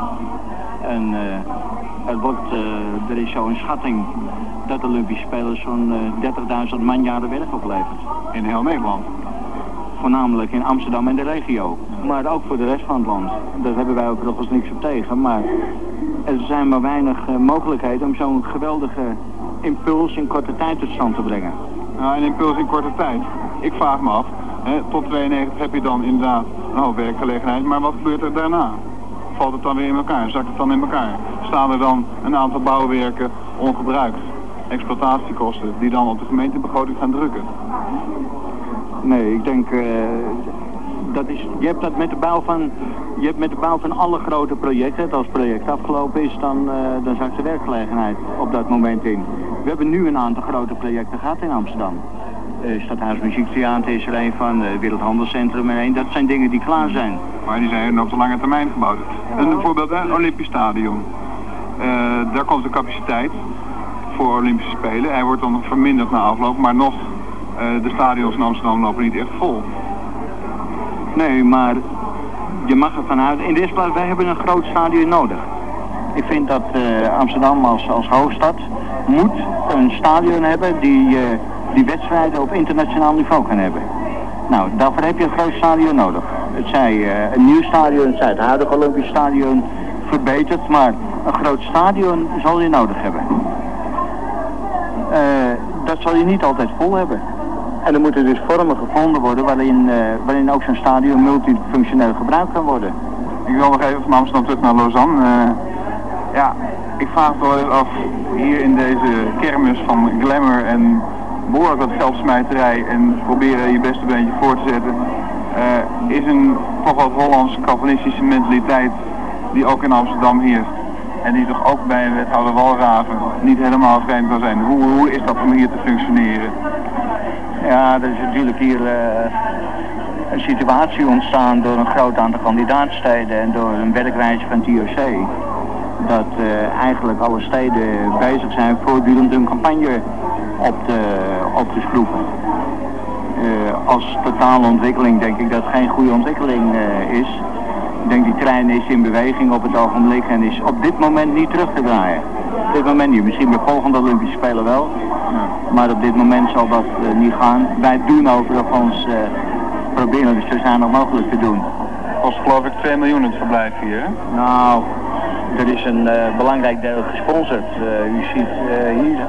En uh, er, wordt, uh, er is zo'n schatting dat de Olympische Spelen zo'n uh, dertigduizend man jaren werk oplevert. In heel Nederland? Voornamelijk in Amsterdam en de regio. Maar ook voor de rest van het land. Daar hebben wij ook nog eens niks op tegen. Maar er zijn maar weinig uh, mogelijkheden om zo'n geweldige impuls in korte tijd tot stand te brengen. Nou, een impuls in korte tijd. Ik vraag me af, hè, tot tweeënnegentig heb je dan inderdaad een hoop werkgelegenheid, maar wat gebeurt er daarna? Valt het dan weer in elkaar? Zakt het dan in elkaar? Staan er dan een aantal bouwwerken ongebruikt? Exploitatiekosten die dan op de gemeentebegroting gaan drukken? Nee, ik denk, uh, dat is, je hebt dat met de bouw van, je hebt met de bouw van alle grote projecten, als het project afgelopen is, dan, uh, dan zakt de werkgelegenheid op dat moment in. We hebben nu een aantal grote projecten gehad in Amsterdam. Uh, Stadhuis Muziektheater is er een van, uh, Wereldhandelscentrum er een. Dat zijn dingen die klaar zijn. Maar die zijn op de lange termijn gebouwd. Een voorbeeld, een Olympisch Stadion. Uh, daar komt de capaciteit voor Olympische Spelen. Hij wordt dan verminderd na afloop, maar nog, uh, de stadions in Amsterdam lopen niet echt vol. Nee, maar je mag er vanuit. In de eerste plaats, wij hebben een groot stadion nodig. Ik vind dat uh, Amsterdam als, als hoofdstad moet een stadion hebben die, uh, die wedstrijden op internationaal niveau kan hebben. Nou, daarvoor heb je een groot stadion nodig. Het zij uh, een nieuw stadion, het zij het huidige Olympisch Stadion verbeterd, maar een groot stadion zal je nodig hebben. Uh, dat zal je niet altijd vol hebben. En er moeten dus vormen gevonden worden waarin, uh, waarin ook zo'n stadion multifunctioneel gebruikt kan worden. Ik wil nog even van Amsterdam terug naar Lausanne. Uh, ja, ik vraag me wel even af, hier in deze kermis van glamour en behoorlijk wat geldsmijterij en proberen je beste beentje voor te zetten, uh, is een toch wat Hollandse Calvinistische mentaliteit die ook in Amsterdam heerst. En die toch ook bij wethouder Walraven niet helemaal vreemd kan zijn. Hoe, hoe is dat om hier te functioneren? Ja, er is natuurlijk hier uh, een situatie ontstaan door een groot aantal kandidaatsteden en door een werkwijze van het I O C. Dat uh, eigenlijk alle steden bezig zijn voortdurend een campagne op te, op te schroeven. Uh, als totale ontwikkeling denk ik dat het geen goede ontwikkeling uh, is. Ik denk die trein is in beweging op het ogenblik en is op dit moment niet terug te draaien. Op dit moment niet, misschien bij volgende Olympische Spelen wel. Ja. Maar op dit moment zal dat uh, niet gaan. Wij doen overigens, uh, proberen het zo zuinig mogelijk te doen. Kost geloof ik twee miljoen het verblijf hier, hè? Nou, er is een uh, belangrijk deel gesponsord. Uh, u ziet uh, hier,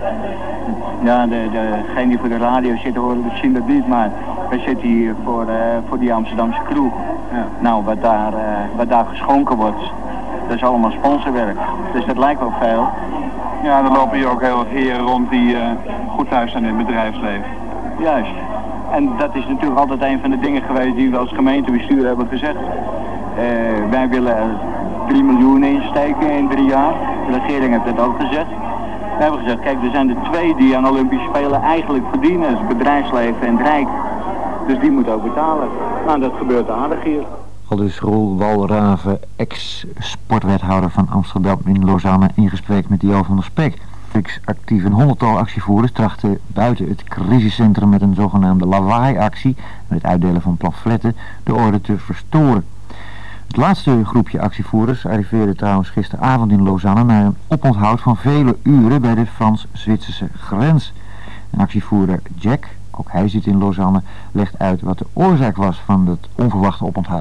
ja, de, degene die voor de radio zitten horen, we zien dat niet, maar wij zitten hier voor, uh, voor die Amsterdamse kroeg. Ja. Nou, wat daar, uh, wat daar geschonken wordt, dat is allemaal sponsorwerk. Dus dat lijkt wel veel. Ja, er lopen hier ook heel wat heren rond die uh, goed thuis zijn in het bedrijfsleven. Juist. En dat is natuurlijk altijd een van de dingen geweest die we als gemeentebestuur hebben gezegd. Uh, wij willen er drie miljoen insteken in drie jaar. De regering heeft dat ook gezegd. We hebben gezegd, kijk, er zijn er twee die aan Olympische Spelen eigenlijk verdienen. Dat is het bedrijfsleven en het Rijk. Dus die moeten ook betalen. Nou, dat gebeurt aardig hier. Al dus Roel Walraven, ex-sportwethouder van Amsterdam in Lausanne, in gesprek met Jo van der Spek. Actief een honderdtal actievoerders trachten buiten het crisiscentrum met een zogenaamde lawaai-actie, met het uitdelen van pamfletten, de orde te verstoren. Het laatste groepje actievoerders arriveerde trouwens gisteravond in Lausanne na een oponthoud van vele uren bij de Frans-Zwitserse grens. Een actievoerder Jack, ook hij zit in Lausanne, legt uit wat de oorzaak was van het onverwachte oponthoud.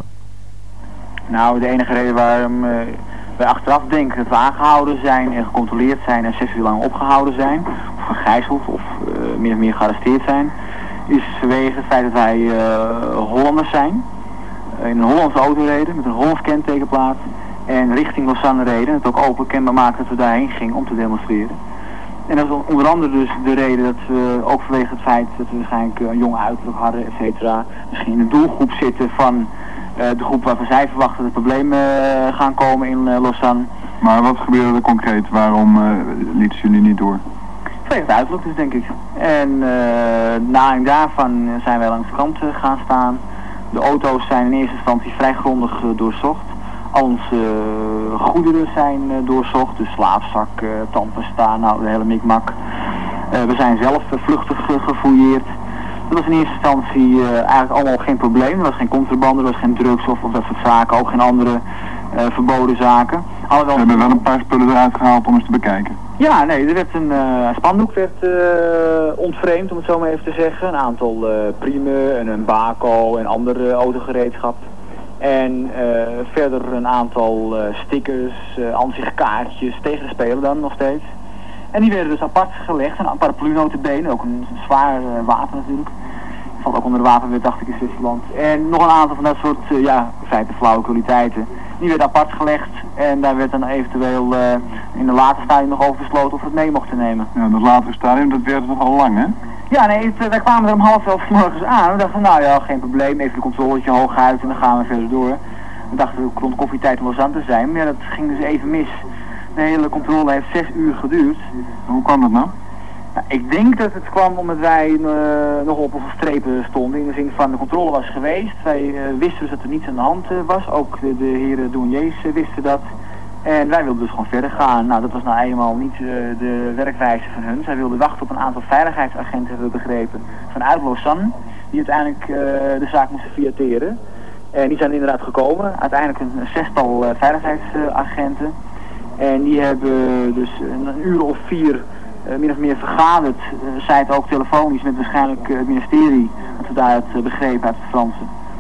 Nou, de enige reden waarom uh, wij achteraf denken dat we aangehouden zijn en gecontroleerd zijn en zes uur lang opgehouden zijn, of gegijzeld of uh, min of meer gearresteerd zijn, is vanwege het feit dat wij uh, Hollanders zijn, in een Hollandse auto reden met een Hollands kentekenplaat en richting Lausanne reden en het ook open kenbaar maakte dat we daarheen gingen om te demonstreren. En dat is onder andere dus de reden dat we, ook vanwege het feit dat we waarschijnlijk een jong uiterlijk hadden, et cetera, misschien in de doelgroep zitten van uh, de groep waarvan zij verwachten dat er problemen uh, gaan komen in uh, Lausanne. Maar wat gebeurde er concreet? Waarom uh, lieten jullie niet door? Vanwege het uiterlijk dus, denk ik. En uh, na aanleiding daarvan zijn wij langs de kant uh, gaan staan. De auto's zijn in eerste instantie vrij grondig uh, doorzocht. Al onze uh, goederen zijn uh, doorzocht, dus slaapzak, uh, tandpasta, nou de hele mikmak. Uh, we zijn zelf uh, vluchtig uh, gefouilleerd. Dat was in eerste instantie uh, eigenlijk allemaal geen probleem. Er was geen contraband, er was geen drugs of, of dat soort zaken, ook geen andere uh, verboden zaken. Alhoewel... We hebben wel een paar spullen eruit gehaald om eens te bekijken. Ja, nee, er werd een uh, spandoek werd uh, ontvreemd, om het zo maar even te zeggen. Een aantal uh, priemen en een bako en andere autogereedschap. En uh, verder een aantal uh, stickers, uh, ansichtkaartjes tegen de Spelen dan nog steeds. En die werden dus apart gelegd, een paraplu notabene, ook een zwaar uh, wapen natuurlijk. Valt ook onder de wapenwet, dacht ik, in Zwitserland. En nog een aantal van dat soort, uh, ja, in feite flauwe kwaliteiten. Die werden apart gelegd en daar werd dan eventueel uh, in de later stadium nog over besloten of we het mee mochten nemen. Ja, dat latere stadium, dat werd nog al lang, hè? Ja, nee, het, wij kwamen er om half elf 's morgens aan. We dachten, nou ja, geen probleem, even een controletje hoog uit en dan gaan we verder door. We dachten rond koffietijd om Lausanne te zijn, maar ja, dat ging dus even mis. De hele controle heeft zes uur geduurd. Hoe kwam dat nou? Nou, ik denk dat het kwam omdat wij uh, nog op onze strepen stonden, in de zin van de controle was geweest. Wij uh, wisten dus dat er niets aan de hand uh, was, ook de, de heren douaniers uh, wisten dat. En wij wilden dus gewoon verder gaan. Nou, dat was nou eenmaal niet uh, de werkwijze van hun. Zij wilden wachten op een aantal veiligheidsagenten, hebben we begrepen, vanuit Lausanne, die uiteindelijk uh, de zaak moesten fiateren. En die zijn inderdaad gekomen, uiteindelijk een, een zestal uh, veiligheidsagenten. En die hebben dus een uur of vier uh, min of meer vergaderd, uh, zij het ook telefonisch met waarschijnlijk uh, het ministerie, dat we daar het uh, begrepen uit het Franse.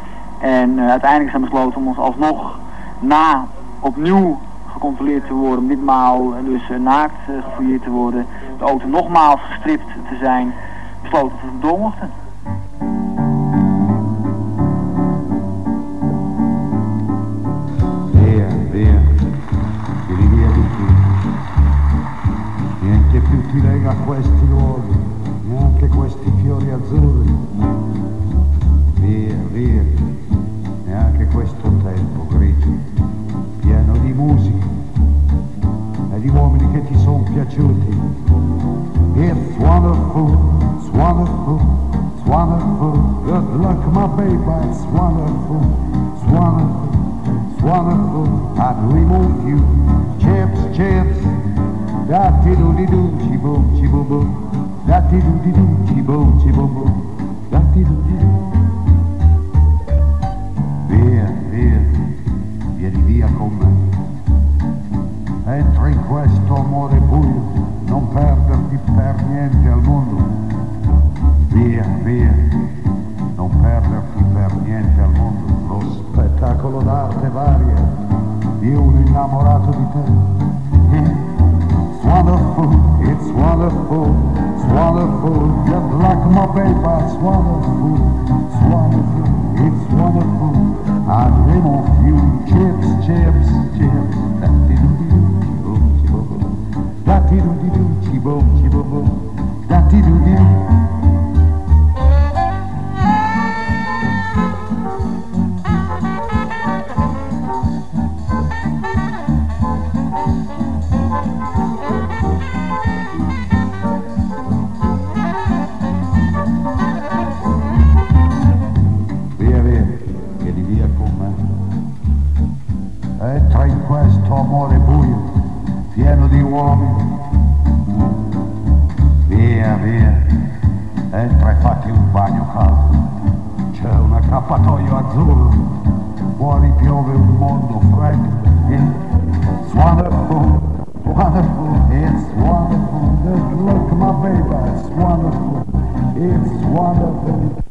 En uh, uiteindelijk zijn besloten om ons alsnog na opnieuw gecontroleerd te worden, ditmaal dus uh, naakt uh, gefouilleerd te worden, de auto nogmaals gestript te zijn, besloten dat we door mochten. Via, via, vieni via di qui. Niente più ti lega a questi luoghi, neanche questi fiori azzurri. Via, via, neanche questo tempo grigio, pieno di musica e di uomini che ti sono piaciuti. It's wonderful, it's wonderful, it's wonderful. Good luck, my baby, it's wonderful, it's wonderful, it's wonderful. I'd remove you. Chips, chips, da ti do di do, chi boom, chi boom boom, da ti do di do, chi boom, chi boom boom, da ti do di do. Via, via, vieni via con me. Entra in questo amore buio, non perderti per niente al mondo. Via, via, non perderti per niente al mondo. Lo spettacolo d'arte varia di uno innamorato di te. It's wonderful, it's wonderful, it's wonderful. Good luck, my baby, it's wonderful, it's wonderful, it's wonderful. I dream of you, chips, chips, chips. Da-di-do-di-do, chi-boom, chi-boom. Da-di-do-di-do, chi-boom, chi-boom. Da-di-do-di-do. Entra in questo amore buio, pieno di uomini. Via, via, entra e fatti un bagno caldo. C'è un accappatoio azzurro, fuori piove un mondo freddo. It's wonderful, wonderful, it's wonderful. Just look, my baby, it's wonderful, it's wonderful.